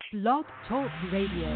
Blog Talk Radio.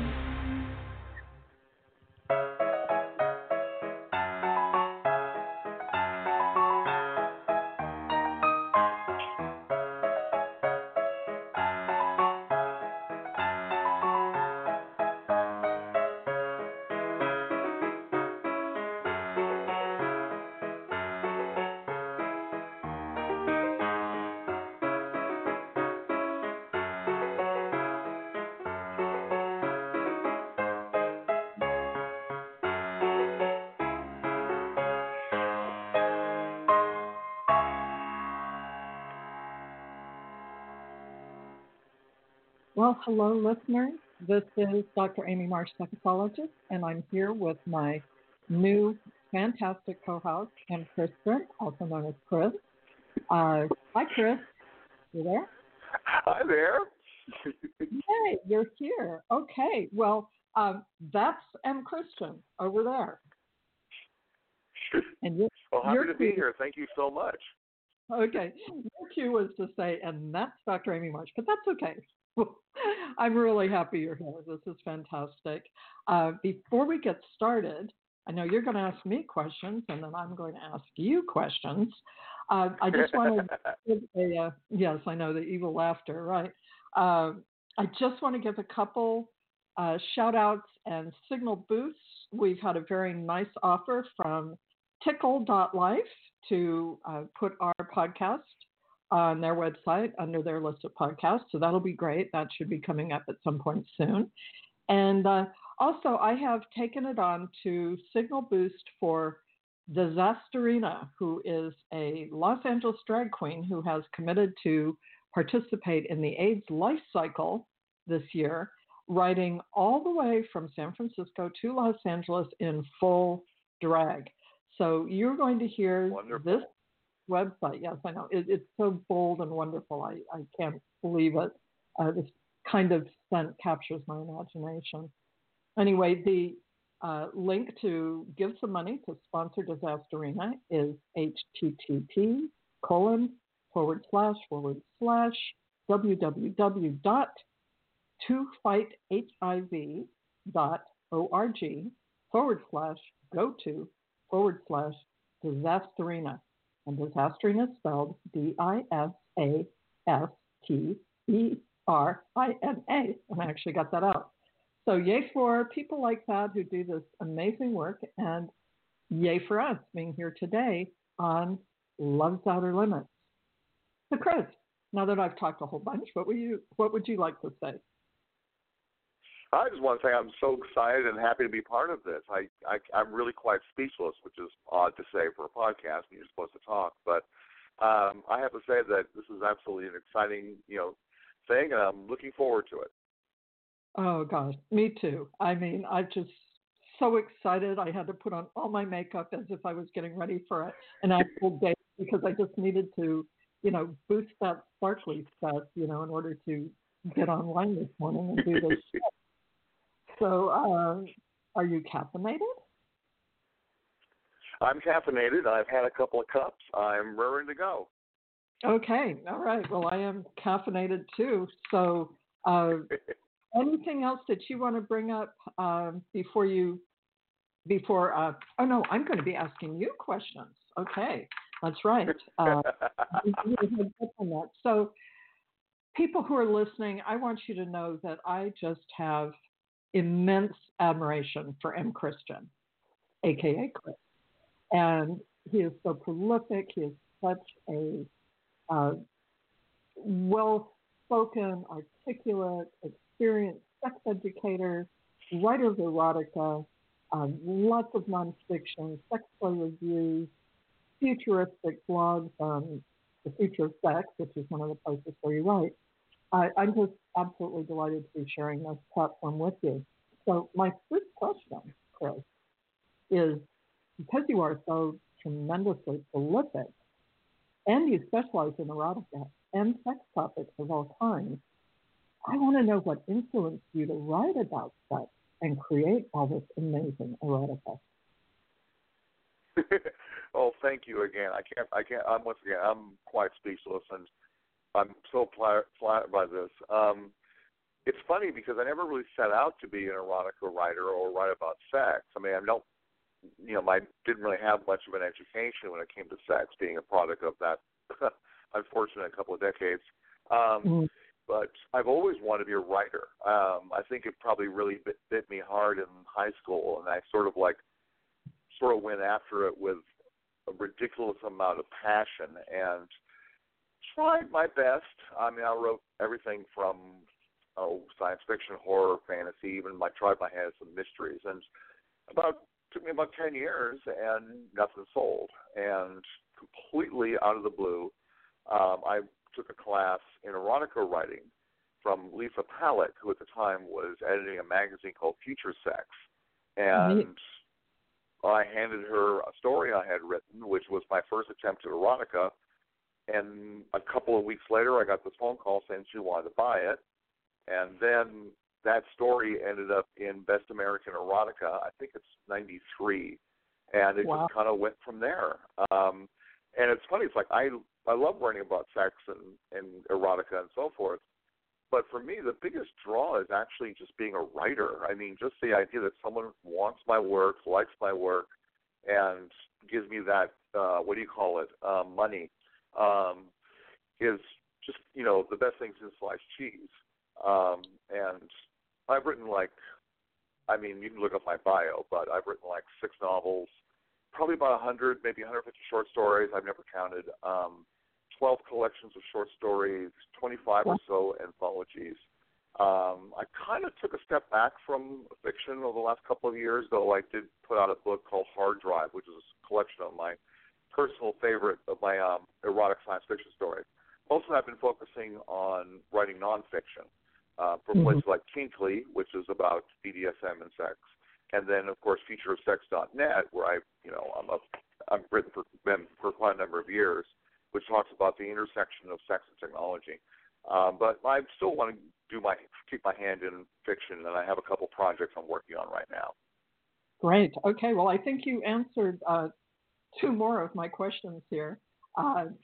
Well, hello, listeners. This is Dr. Amy Marsh, psychologist, and I'm here with my new fantastic co-host, and Chris Brent, also known as Chris. Hi, Chris. You there? Hi there. Hey, you're here. Okay. Well, that's M. Christian over there. And well, happy to be here. Thank you so much. Okay. Your cue was to say, and that's Dr. Amy Marsh, but that's okay. I'm really happy you're here. This is fantastic. Before we get started, I know you're going to ask me questions, and then I'm going to ask you questions. I just want to give yes, I know, the evil laughter, right? I just want to give a couple shout-outs and signal boosts. We've had a very nice offer from Tickle.life to put our podcast on their website under their list of podcasts. So that'll be great. That should be coming up at some point soon. And also, I have taken it on to signal boost for Disasterina, who is a Los Angeles drag queen who has committed to participate in the AIDS life cycle this year, riding all the way from San Francisco to Los Angeles in full drag. So you're going to hear this website. Yes, I know. It's so bold and wonderful. I can't believe it. This kind of scent captures my imagination. Anyway, the link to give some money to sponsor Disasterina is http://www.tofightiv.org/go/Disasterina. And Disasterina is spelled Disasterina. And I actually got that out. So yay for people like that who do this amazing work, and yay for us being here today on Love's Outer Limits. So Chris, now that I've talked a whole bunch, what would you like to say? I just want to say I'm so excited and happy to be part of this. I'm really quite speechless, which is odd to say for a podcast when you're supposed to talk. But I have to say that this is absolutely an exciting, thing, and I'm looking forward to it. Oh gosh, me too. I mean, I'm just so excited. I had to put on all my makeup as if I was getting ready for an actual date because I just needed to, boost that sparkly stuff, in order to get online this morning and do this. So, are you caffeinated? I'm caffeinated. I've had a couple of cups. I'm raring to go. Okay. All right. Well, I am caffeinated too. So, anything else that you want to bring up before? Oh no, I'm going to be asking you questions. Okay, that's right. So, people who are listening, I want you to know that I just have immense admiration for M. Christian, aka Chris, and he is so prolific. He is such a well-spoken, articulate, experienced sex educator, writer of erotica, lots of nonfiction, sex play reviews, futuristic blogs on the future of sex, which is one of the places where you write. I'm just absolutely delighted to be sharing this platform with you. So my first question, Chris, is because you are so tremendously prolific and you specialize in erotica and sex topics of all kinds, I want to know what influenced you to write about sex and create all this amazing erotica. Oh, thank you again. I'm quite speechless, and I'm so flattered by this. it's funny because I never really set out to be an erotica writer or write about sex. I mean, I don't, I didn't really have much of an education when it came to sex, being a product of that unfortunate couple of decades. But I've always wanted to be a writer. I think it probably really bit me hard in high school, and I sort of went after it with a ridiculous amount of passion and tried my best. I mean, I wrote everything from science fiction, horror, fantasy, even I tried my hand at some mysteries. And took me about 10 years and nothing sold. And completely out of the blue, I took a class in erotica writing from Lisa Pallett, who at the time was editing a magazine called Future Sex. And I handed her a story I had written, which was my first attempt at erotica. And a couple of weeks later, I got this phone call saying she wanted to buy it. And then that story ended up in Best American Erotica. I think it's 93. And it just kind of went from there. And it's funny. It's like I love writing about sex and erotica and so forth. But for me, the biggest draw is actually just being a writer. I mean, just the idea that someone wants my work, likes my work, and gives me that, money, is just, the best thing since sliced cheese. And I've written you can look up my bio, but I've written 6 novels, probably about 100, maybe 150 short stories. I've never counted. 12 collections of short stories, 25 or so anthologies. I kind of took a step back from fiction over the last couple of years, though I did put out a book called Hard Drive, which is a collection of my personal favorite of my erotic science fiction stories. Mostly I've been focusing on writing nonfiction from places like Kinkley, which is about BDSM and sex, and then, of course, futureofsex.net, where I've written for quite a number of years, which talks about the intersection of sex and technology. But I still want to keep my hand in fiction, and I have a couple projects I'm working on right now. Great. Okay. Well, I think you answered 2 more of my questions here. I'm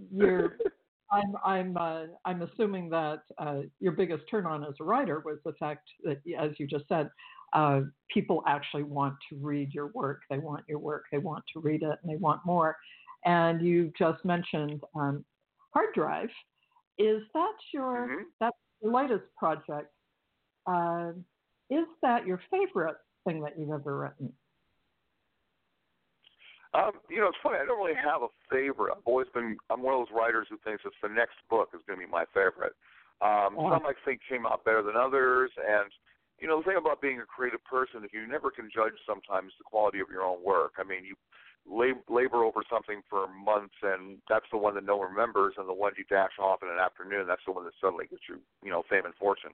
assuming that your biggest turn on as a writer was the fact that, as you just said, people actually want to read your work. They want your work. They want to read it, and they want more. And you just mentioned Hard Drive. Is that that's your latest project? Is that your favorite thing that you've ever written? It's funny. I don't really have a favorite. I'm one of those writers who thinks that the next book is going to be my favorite. Some I think came out better than others, and the thing about being a creative person is you never can judge sometimes the quality of your own work. I mean, you labor over something for months, and that's the one that no one remembers, and the one you dash off in an afternoon, that's the one that suddenly gets you, fame and fortune.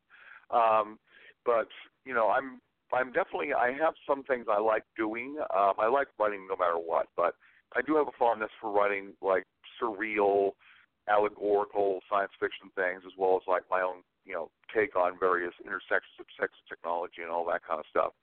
But I'm definitely, I have some things I like doing. I like writing no matter what, but I do have a fondness for writing surreal, allegorical science fiction things, as well as my own, take on various intersections of sex and technology and all that kind of stuff.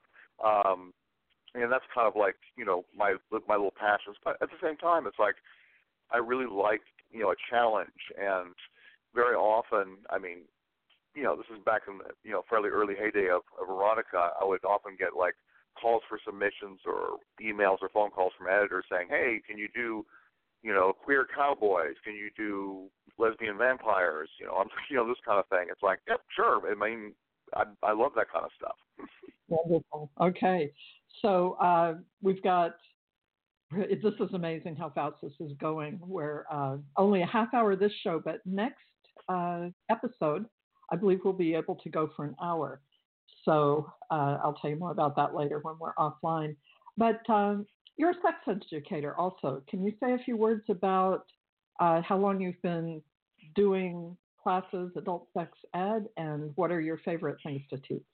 And that's kind of my little passions. But at the same time, it's I really like, a challenge. And very often, I mean, this is back in the, fairly early heyday of erotica, I would often get calls for submissions or emails or phone calls from editors saying, hey, can you do, queer cowboys? Can you do lesbian vampires? This kind of thing. It's yep, sure. I mean, I love that kind of stuff. Wonderful. Okay. So we've got, this is amazing how fast this is going. We're only a half hour this show, but next episode, I believe we'll be able to go for an hour. So I'll tell you more about that later when we're offline. But you're a sex educator also. Can you say a few words about how long you've been doing classes, adult sex ed, and what are your favorite things to teach?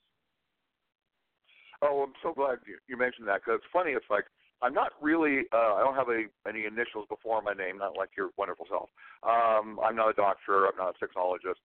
Oh, I'm so glad you mentioned that, because it's funny. It's I'm not really, I don't have any initials before my name, not like your wonderful self. I'm not a doctor. I'm not a sexologist.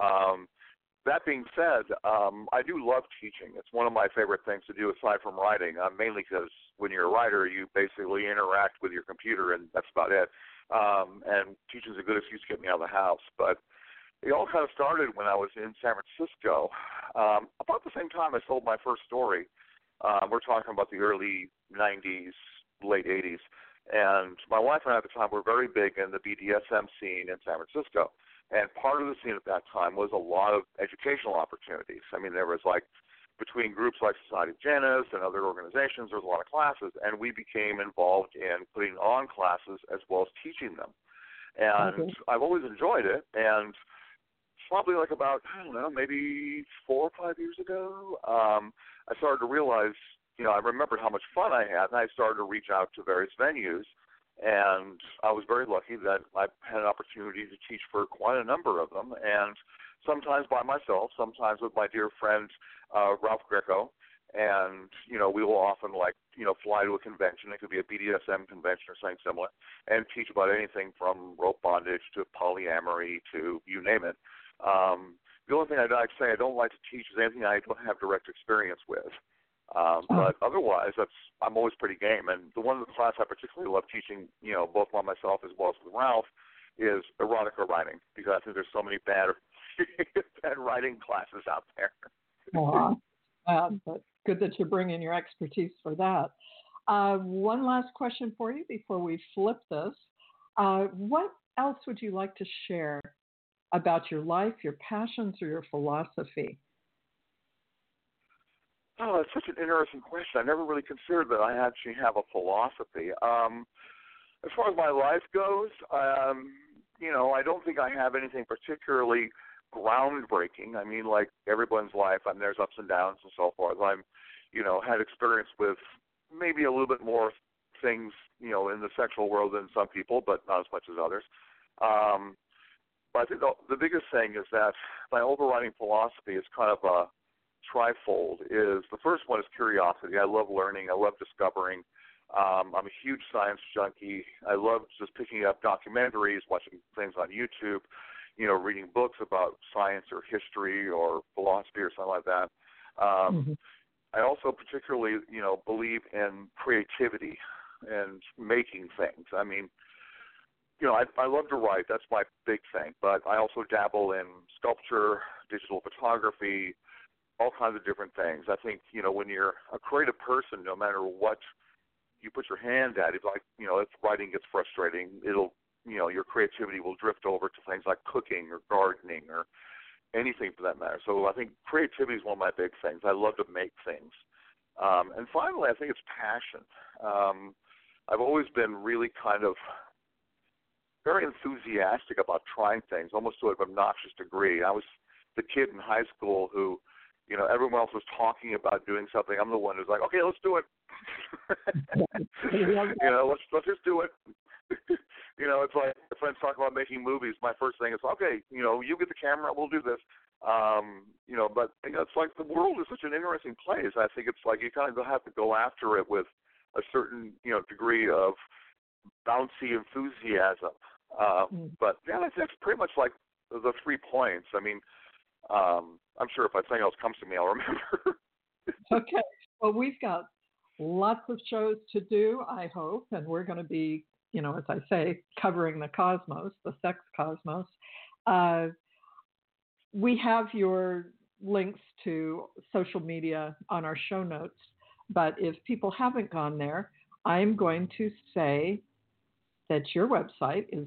That being said, I do love teaching. It's one of my favorite things to do aside from writing, mainly because when you're a writer, you basically interact with your computer, and that's about it. And teaching is a good excuse to get me out of the house. But it all kind of started when I was in San Francisco. About the same time I sold my first story. We're talking about the early 90s, late 80s. And my wife and I at the time were very big in the BDSM scene in San Francisco. And part of the scene at that time was a lot of educational opportunities. I mean, there was like, between groups like Society of Janus and other organizations, there was a lot of classes. And we became involved in putting on classes as well as teaching them. And I've always enjoyed it. And probably like about, I don't know, maybe 4 or 5 years ago, I started to realize, I remembered how much fun I had, and I started to reach out to various venues, and I was very lucky that I had an opportunity to teach for quite a number of them, and sometimes by myself, sometimes with my dear friend Ralph Greco, and, we will often fly to a convention. It could be a BDSM convention or something similar, and teach about anything from rope bondage to polyamory to you name it. The only thing I'd like to say I don't like to teach is anything I don't have direct experience with. But otherwise, I'm always pretty game. And the one of the class I particularly love teaching, both by myself as well as with Ralph, is erotica writing, because I think there's so many bad writing classes out there. But good that you bring in your expertise for that. One last question for you before we flip this. What else would you like to share about your life, your passions, or your philosophy? Oh, that's such an interesting question. I never really considered that I actually have a philosophy. As far as my life goes, I don't think I have anything particularly groundbreaking. I mean, like everyone's life, there's ups and downs and so forth. I'm, had experience with maybe a little bit more things, in the sexual world than some people, but not as much as others. But I think the biggest thing is that my overriding philosophy is kind of a trifold. Is the first one is curiosity. I love learning. I love discovering. I'm a huge science junkie. I love just picking up documentaries, watching things on YouTube, reading books about science or history or philosophy or something like that. I also particularly, believe in creativity and making things. I mean, I love to write. That's my big thing. But I also dabble in sculpture, digital photography, all kinds of different things. I think, when you're a creative person, no matter what you put your hand at, if writing gets frustrating, it'll, your creativity will drift over to things like cooking or gardening or anything for that matter. So I think creativity is one of my big things. I love to make things. And finally, I think it's passion. I've always been really kind of very enthusiastic about trying things, almost to an obnoxious degree. I was the kid in high school who, everyone else was talking about doing something. I'm the one who's like, okay, let's do it. Let's just do it. It's like friends talk about making movies. My first thing is, okay, you get the camera, we'll do this. But it's like the world is such an interesting place. I think it's like you kind of have to go after it with a certain, degree of bouncy enthusiasm. But yeah, that's pretty much like the 3 points. I mean, I'm sure if something else comes to me, I'll remember. Okay. Well, we've got lots of shows to do, I hope, and we're going to be, as I say, covering the cosmos, the sex cosmos. We have your links to social media on our show notes, but if people haven't gone there, I'm going to say that your website is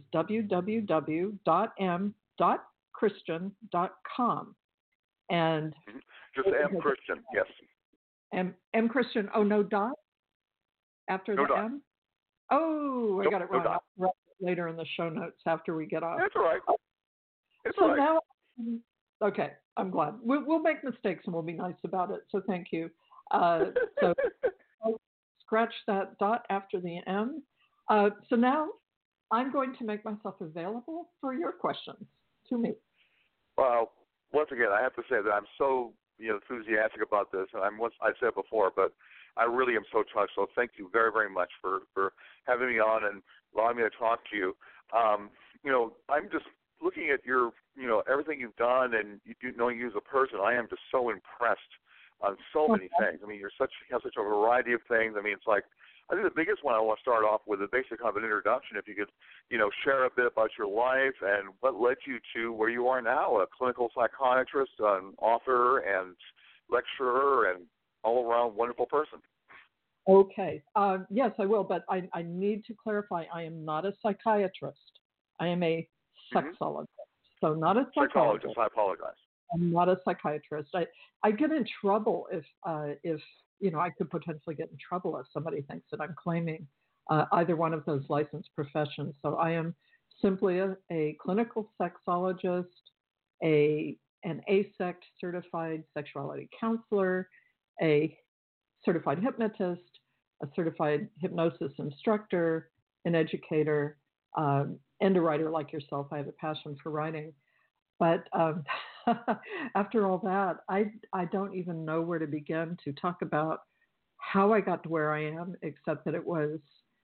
www.m.christian.com. And just M Christian, yes. M Christian. Oh, no dot after no the dot. M. Oh, nope, I got it wrong. No I'll write it later in the show notes after we get off. That's all right. It's so all right. Now, okay, I'm glad. We'll make mistakes and we'll be nice about it. So thank you. So scratch that dot after the M. So now I'm going to make myself available for your questions to me. Well, once again, I have to say that I'm so enthusiastic about this, and I said before, but I really am so touched. So thank you very, very much for having me on and allowing me to talk to you. I'm just looking at your everything you've done and knowing you as a person. I am just so impressed on so many Okay. things. I mean, you have such a variety of things. I mean, it's like, I think the biggest one I want to start off with is basically kind of an introduction. If you could, share a bit about your life and what led you to where you are now, a clinical psychiatrist, an author, and lecturer, and all-around wonderful person. Okay. Yes, I will, but I need to clarify. I am not a psychiatrist. I am a sexologist. So not a psychologist. I apologize. I'm not a psychiatrist. I get in trouble if I could potentially get in trouble if somebody thinks that I'm claiming either one of those licensed professions. So I am simply a clinical sexologist, an AASECT certified sexuality counselor, a certified hypnotist, a certified hypnosis instructor, an educator, and a writer like yourself. I have a passion for writing. But after all that, I don't even know where to begin to talk about how I got to where I am, except that it was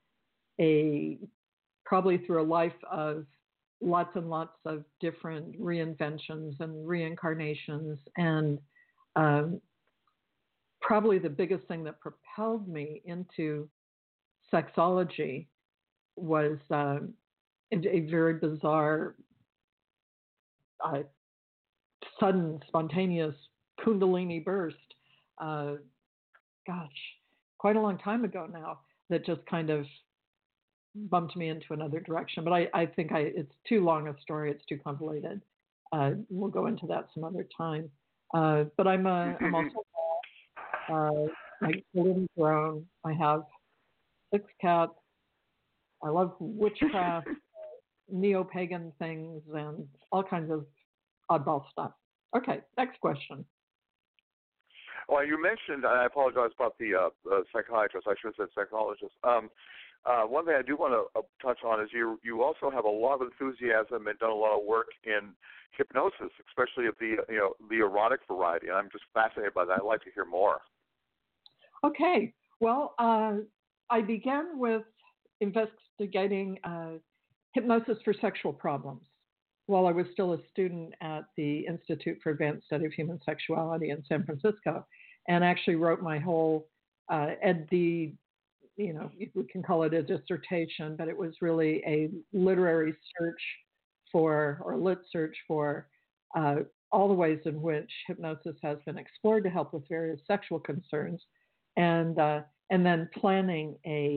probably through a life of lots and lots of different reinventions and reincarnations. And probably the biggest thing that propelled me into sexology was a very bizarre, sudden, spontaneous Kundalini burst. Quite a long time ago now, that just kind of bumped me into another direction. But I think it's too long a story. It's too convoluted. We'll go into that some other time. But I'm also my children grown. I have 6 cats. I love witchcraft, neo-pagan things, and all kinds of oddball stuff. Okay, next question. Well, you mentioned, and I apologize about the psychiatrist. I should have said psychologist. One thing I do want to touch on is you also have a lot of enthusiasm and done a lot of work in hypnosis, especially of the erotic variety. And I'm just fascinated by that. I'd like to hear more. Okay. Well, I began with investigating hypnosis for sexual problems while I was still a student at the Institute for Advanced Study of Human Sexuality in San Francisco, and actually wrote my whole we can call it a dissertation, but it was really a literary search lit search for all the ways in which hypnosis has been explored to help with various sexual concerns, and then planning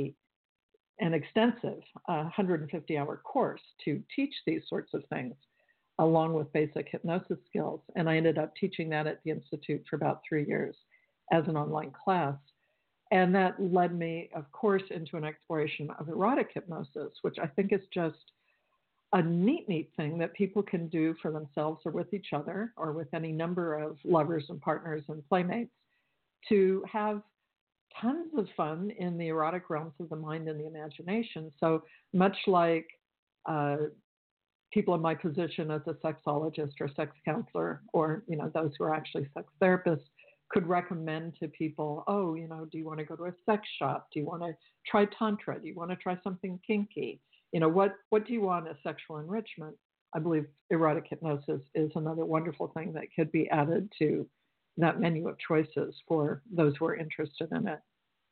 an extensive 150-hour course to teach these sorts of things, along with basic hypnosis skills. And I ended up teaching that at the Institute for about 3 years as an online class. And that led me, of course, into an exploration of erotic hypnosis, which I think is just a neat thing that people can do for themselves or with each other or with any number of lovers and partners and playmates to have tons of fun in the erotic realms of the mind and the imagination. So much like people in my position as a sexologist or sex counselor, or those who are actually sex therapists, could recommend to people, do you want to go to a sex shop? Do you want to try tantra? Do you want to try something kinky? What do you want as sexual enrichment? I believe erotic hypnosis is another wonderful thing that could be added to that menu of choices for those who are interested in it.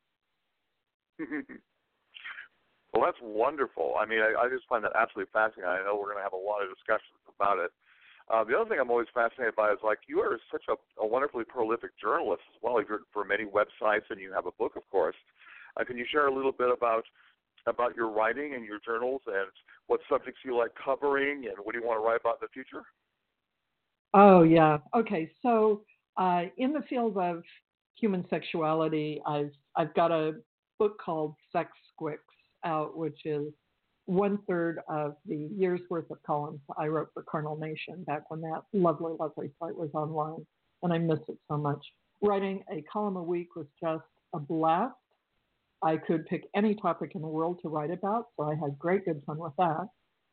Well, that's wonderful. I mean, I just find that absolutely fascinating. I know we're going to have a lot of discussions about it. The other thing I'm always fascinated by is, you are such a wonderfully prolific journalist as well. You've written for many websites, and you have a book, of course. Can you share a little bit about your writing and your journals and what subjects you like covering and what do you want to write about in the future? Oh, yeah. Okay. So in the field of human sexuality, I've got a book called Sex Squicks out, which is 1/3 of the year's worth of columns I wrote for Carnal Nation back when that lovely, lovely site was online, and I miss it so much. Writing a column a week was just a blast. I could pick any topic in the world to write about, so I had great good fun with that.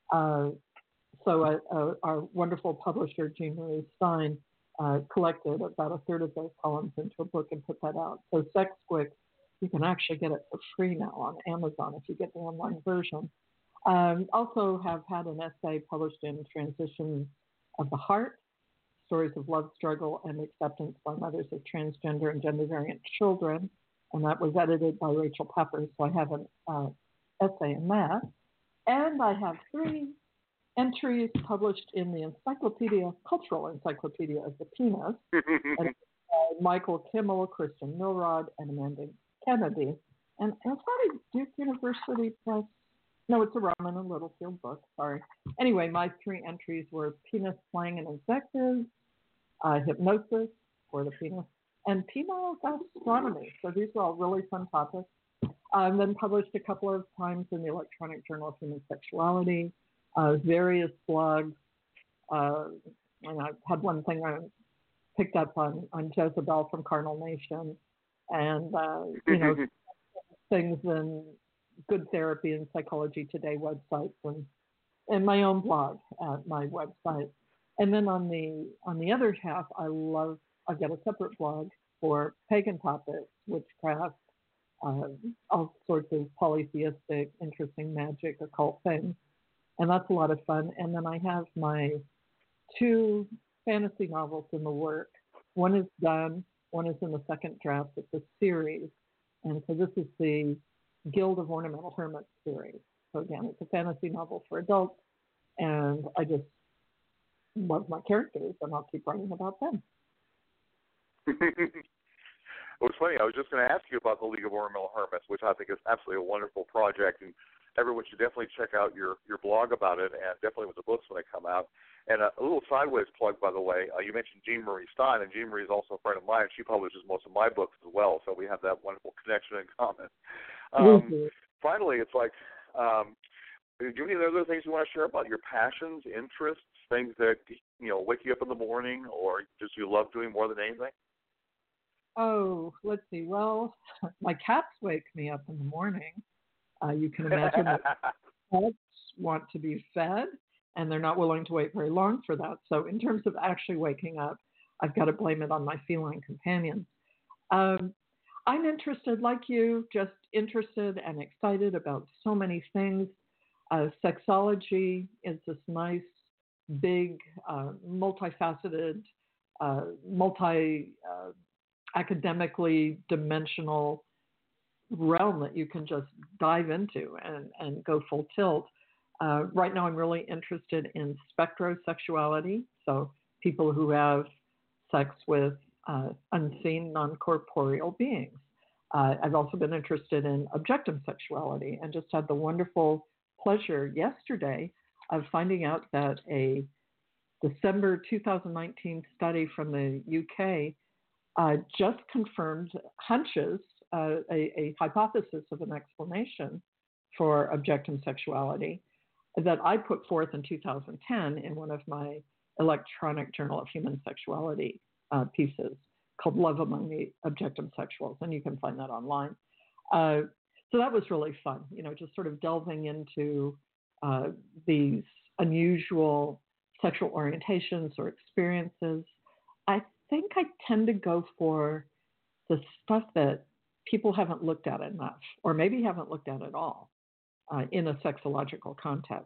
So our wonderful publisher, Jean Marie Stein, collected about 1/3 of those columns into a book and put that out. So Sex Squicks, you can actually get it for free now on Amazon if you get the online version. Also have had an essay published in Transitions of the Heart, stories of love, struggle, and acceptance by mothers of transgender and gender variant children. And that was edited by Rachel Pepper. So I have an essay in that. And I have 3 entries published in the Cultural Encyclopedia of the Penis, by Michael Kimmel, Kristen Milrod, and Amanda Kennedy. And it's not a Duke University Press. No, it's a Rowman and Littlefield book. Sorry. Anyway, my 3 entries were penis slang and invectives, hypnosis for the penis, and penile gastronomy. So these are all really fun topics. Then published a couple of times in the Electronic Journal of Human Sexuality, various blogs. And I had one thing I picked up on Jezebel from Carnal Nation, and things in Good Therapy and Psychology Today websites, and my own blog at my website. And then on the other half, I've got a separate blog for pagan topics, witchcraft, all sorts of polytheistic, interesting magic, occult things. And that's a lot of fun. And then I have my 2 fantasy novels in the work. One is done, one is in the second draft. It's a series. And so this is the Guild of Ornamental Hermits series. So again, it's a fantasy novel for adults. And I just love my characters, and I'll keep writing about them. Well, it's funny. I was just going to ask you about the League of Ornamental Hermits, which I think is absolutely a wonderful project, and everyone should definitely check out your blog about it, and definitely with the books when they come out. And a little sideways plug, by the way, you mentioned Jean Marie Stein, and Jean Marie is also a friend of mine. She publishes most of my books as well, so we have that wonderful connection in common. Finally, it's like, do you have any other things you want to share about your passions, interests, things that wake you up in the morning, or just you love doing more than anything? Oh, let's see. Well, my cats wake me up in the morning. You can imagine that cats want to be fed, and they're not willing to wait very long for that. So in terms of actually waking up, I've got to blame it on my feline companions. I'm interested, like you, just interested and excited about so many things. Sexology is this nice, big, multifaceted, academically dimensional realm that you can just dive into and go full tilt. Right now I'm really interested in spectrosexuality, so people who have sex with unseen, non-corporeal beings. I've also been interested in objective sexuality, and just had the wonderful pleasure yesterday of finding out that a December 2019 study from the UK just confirmed hunches, a hypothesis of an explanation for objective sexuality that I put forth in 2010 in one of my Electronic Journal of Human Sexuality pieces called Love Among the Objective Sexuals, and you can find that online. So that was really fun, just sort of delving into these unusual sexual orientations or experiences. I think I tend to go for the stuff that people haven't looked at enough, or maybe haven't looked at at all, in a sexological context.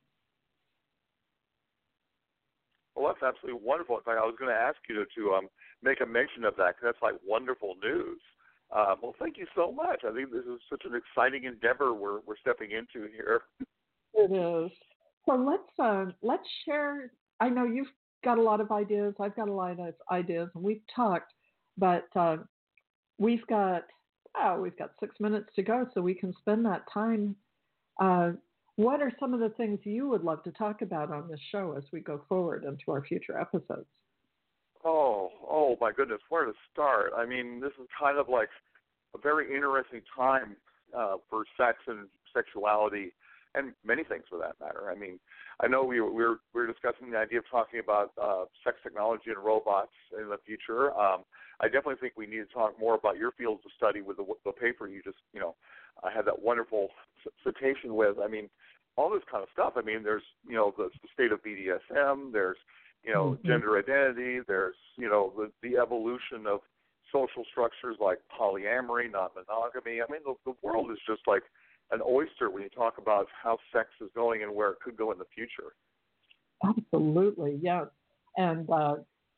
Well, that's absolutely wonderful. In fact, I was going to ask you to make a mention of that, because that's like wonderful news. Well, thank you so much. I think this is such an exciting endeavor we're stepping into here. It is. So let's share. I know you've got a lot of ideas. I've got a lot of ideas, and we've talked, but we've got 6 minutes to go, so we can spend that time. What are some of the things you would love to talk about on this show as we go forward into our future episodes? Oh my goodness, where to start? I mean, this is kind of like a very interesting time for sex and sexuality, and many things for that matter. I mean, I know we were discussing the idea of talking about sex technology and robots in the future. I definitely think we need to talk more about your fields of study with the paper you just, I had that wonderful citation with. I mean, all this kind of stuff. I mean, there's, the state of BDSM, there's, gender identity, there's, the evolution of social structures like polyamory, non-monogamy. I mean, the world is just like an oyster when you talk about how sex is going and where it could go in the future. Absolutely, yes. And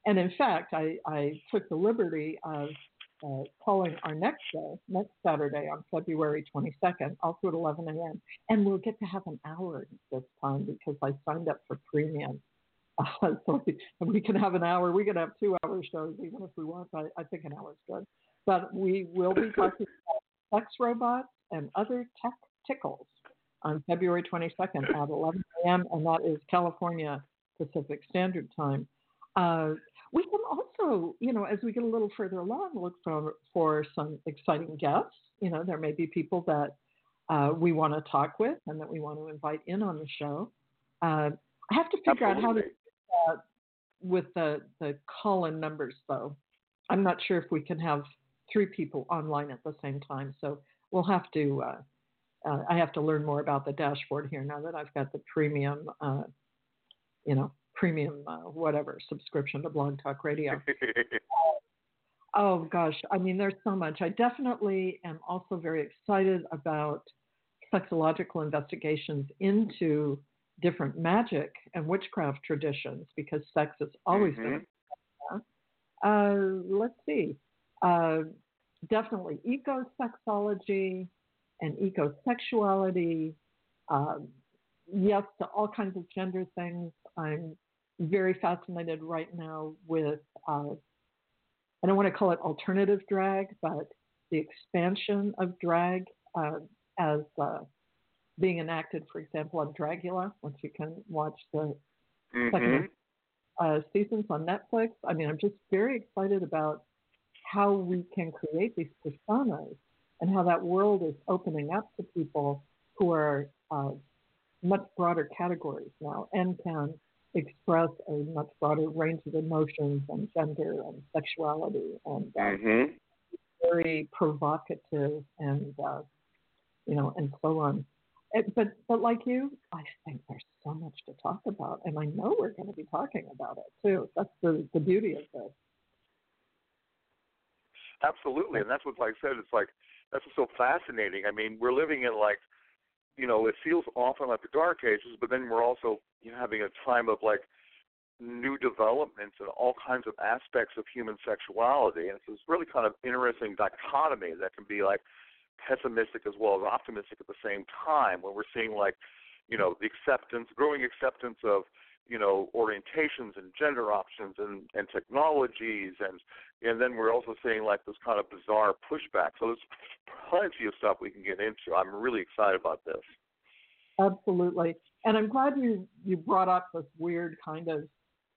And in fact, I took the liberty of calling our next show next Saturday on February 22nd, also at 11 a.m. And we'll get to have an hour this time because I signed up for premium. So we can have an hour. We can have 2-hour shows even if we want. I think an hour is good. But we will be talking about sex robots and other tech tickles on February 22nd at 11 a.m. And that is California Pacific Standard Time. We can also, as we get a little further along, look for some exciting guests. There may be people that we want to talk with and that we want to invite in on the show. I have to figure out how to do that with the call-in numbers, though. I'm not sure if we can have 3 people online at the same time, so we'll have to. I have to learn more about the dashboard here now that I've got the premium, whatever subscription to Blog Talk Radio. Oh gosh, I mean, there's so much. I definitely am also very excited about sexological investigations into different magic and witchcraft traditions because sex has always been let's see. Definitely ecosexology and ecosexuality. Yes, to all kinds of gender things. I'm very fascinated right now with, I don't want to call it alternative drag, but the expansion of drag as being enacted, for example, on Dragula, once you can watch the second seasons on Netflix. I mean, I'm just very excited about how we can create these personas and how that world is opening up to people who are much broader categories now and can express a much broader range of emotions and gender and sexuality and very provocative and and so on. But like you, I think there's so much to talk about, and I know we're going to be talking about it too. That's the beauty of this. Absolutely, and that's what, like I said, it's like that's what's so fascinating. I mean, we're living in it feels often like the Dark Ages, but then we're also having a time of new developments and all kinds of aspects of human sexuality, and it's this really kind of interesting dichotomy that can be pessimistic as well as optimistic at the same time, when we're seeing the growing acceptance of orientations and gender options and technologies, and then we're also seeing this kind of bizarre pushback. So there's plenty of stuff we can get into. I'm really excited about this. Absolutely. And I'm glad you brought up this weird kind of,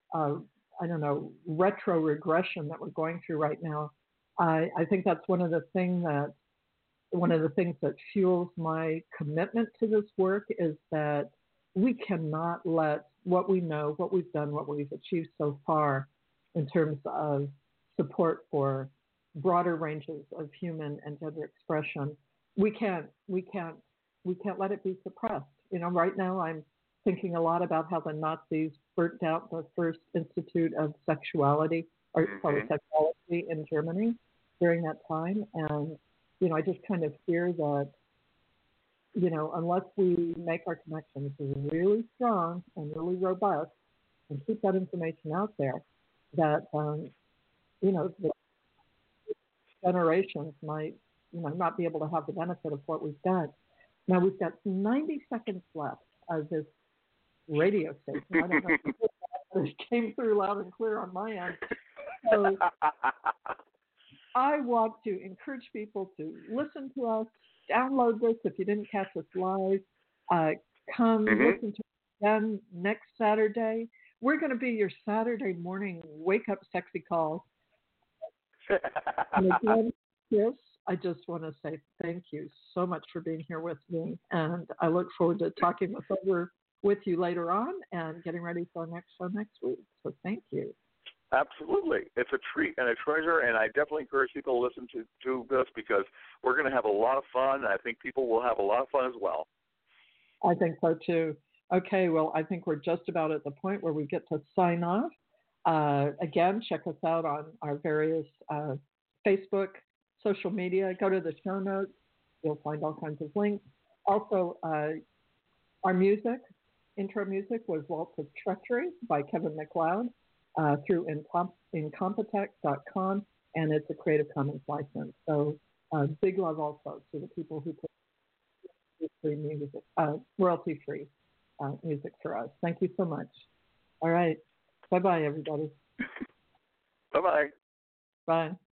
retro regression that we're going through right now. I think that's one of the things that fuels my commitment to this work is that we cannot let what we know, what we've done, what we've achieved so far in terms of support for broader ranges of human and gender expression, we can't let it be suppressed. Right now I'm thinking a lot about how the Nazis burnt out the first Institute of Sexuality Sexuality in Germany during that time, and I just kind of fear that unless we make our connections really strong and really robust and keep that information out there, that the generations might not be able to have the benefit of what we've done. Now we've got 90 seconds left of this radio station. I don't know if it came through loud and clear on my end. So I want to encourage people to listen to us, download this if you didn't catch us live. Come listen to it again next Saturday. We're going to be your Saturday morning wake-up sexy call. And again, Chris, I just want to say thank you so much for being here with me. And I look forward to talking this over with you later on and getting ready for our next show next week. So thank you. Absolutely. It's a treat and a treasure, and I definitely encourage people to listen to this because we're going to have a lot of fun, and I think people will have a lot of fun as well. I think so, too. Okay, well, I think we're just about at the point where we get to sign off. Again, check us out on our various Facebook, social media. Go to the show notes. You'll find all kinds of links. Also, our music, intro music, was Waltz of Treachery by Kevin MacLeod. through incompetech.com, and it's a Creative Commons license. So big love also to the people who put free music, royalty-free music for us. Thank you so much. All right. Bye-bye, everybody. Bye-bye. Bye.